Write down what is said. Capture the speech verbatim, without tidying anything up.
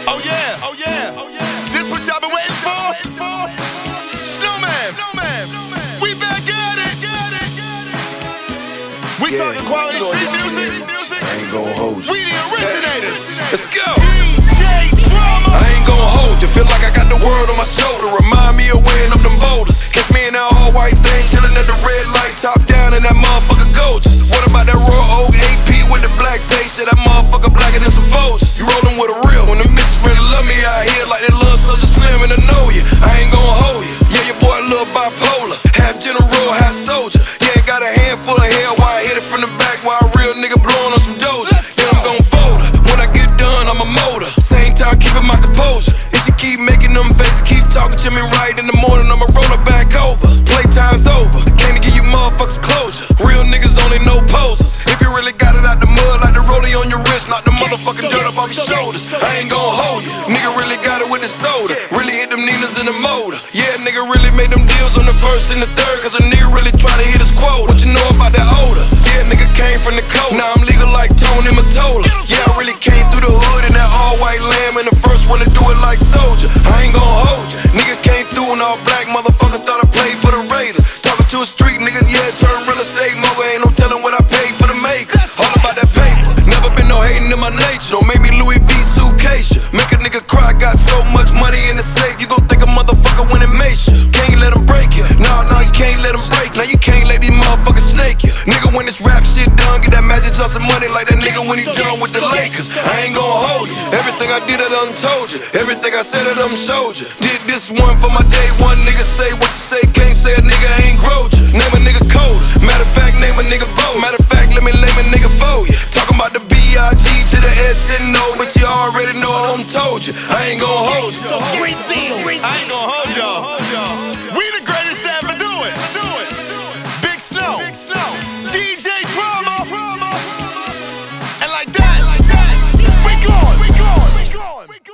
Oh yeah, oh yeah, oh yeah. This what y'all been waiting for? Snowman, we back at it. We Yeah, talking quality you know street this music. shit. I ain't gon' hold you. We the originators. Let's go. D J Drama. I ain't gon' hold you. Feel like I got the world on my shoulder. Remind me of weighing up them boulders. Catch me in that all white thing, chillin' at the red light, top down, and that motherfucker gorgeous. What about that raw old A P with the black face? Shit, that motherfucker blacker than some vultures. You rollin' with a real. When the bitches really love me out here like they love Soldier Slim and I know you. I ain't gon' hold you. Yeah, your boy a little bipolar, half general, half soldier. Yeah, got a handful of hair while I hit it from the back while a real nigga blowin' on some doja. Yeah, I'm gon' fold her. When I get done, I'm a motor. Same time, keeping my composure. If you keep making them faces, keep talking to me right in the morning, I'ma roll her back over. Playtime's over. Can't give you motherfuckers closure. Real niggas only know posers. If you really got it out the mud, like the rollie on your wrist, knock the motherfucking dirt up off your shoulders. I ain't gon' hold you. Nigga really got it with the soda. Really hit them Ninas in the motor. Yeah, nigga really made them deals on the first and the third, cause a nigga really try to hit his quota. What you know about that odor? Yeah, nigga came from the coast. Now I'm legal like Tony Mottola. Yeah, I really came through the hood in that all white lamb, and the first one to do it like Soldier. I ain't gon' hold you. Nigga came through in all black, motherfucker thought I played for the Raiders. Talking to a street nigga, yeah, turn real estate mogul. Ain't no telling what I paid for the makers. All about that paper. Never been no hating in my nature. Don't make me Louis V suitcase ya. Make a nigga cry, got so much money in the safe. You gon' think a motherfucker when it makes you. Can't let him break you. No, no, you can't let him break. Now you can't let these motherfuckers snake you. Nigga, when this rap shit done, get that Magic Johnson money like that nigga when he done with the Lakers. I ain't gon' hold you. Everything I did, I done told you. Everything I said, I done showed you. Did this one for my day one. Nigga say what you say, can't say a nigga ain't growed you. Name a nigga colder. Matter of fact, name a nigga bold. Matter of fact, let me name a nigga for you. Talking about the B I G to the S N O, but you already know I done told you. I ain't gon' hold you.